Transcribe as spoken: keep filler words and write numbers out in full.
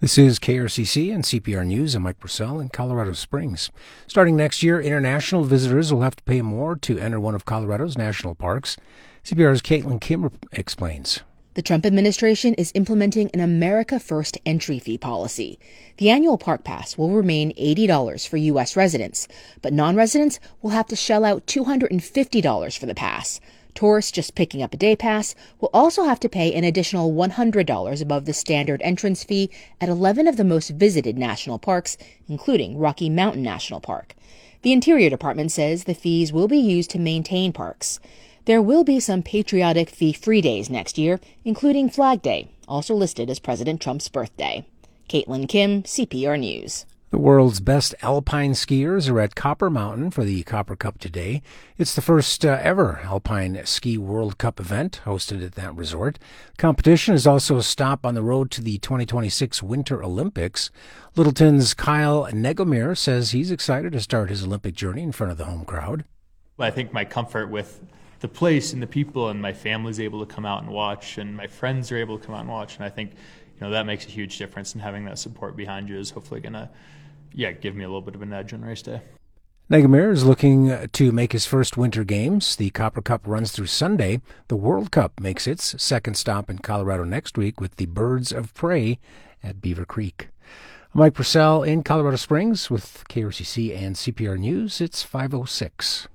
This is K R C C and C P R News. I'm Mike Purcell in Colorado Springs. Starting next year, international visitors will have to pay more to enter one of Colorado's national parks. C P R's Caitlin Kim explains. The Trump administration is implementing an America First entry fee policy. The annual park pass will remain eighty dollars for U S residents, but non-residents will have to shell out two hundred fifty dollars for the pass. Tourists just picking up a day pass will also have to pay an additional one hundred dollars above the standard entrance fee at eleven of the most visited national parks, including Rocky Mountain National Park. The Interior Department says the fees will be used to maintain parks. There will be some patriotic fee-free days next year, including Flag Day, also listed as President Trump's birthday. Caitlin Kim, C P R News. The world's best alpine skiers are at Copper Mountain for the Copper Cup today. It's the first uh, ever Alpine Ski World Cup event hosted at that resort. Competition is also a stop on the road to the twenty twenty-six Winter Olympics. Littleton's Kyle Negomir says he's excited to start his Olympic journey in front of the home crowd. I think my comfort with the place and the people and my family's able to come out and watch, and my friends are able to come out and watch, and I think you know that makes a huge difference, and having that support behind you is hopefully going to yeah, give me a little bit of an edge on race day. Negomir is looking to make his first winter games. The Copper Cup runs through Sunday. The World Cup makes its second stop in Colorado next week with the Birds of Prey at Beaver Creek. I'm Mike Purcell in Colorado Springs with K R C C and C P R News. It's five oh six.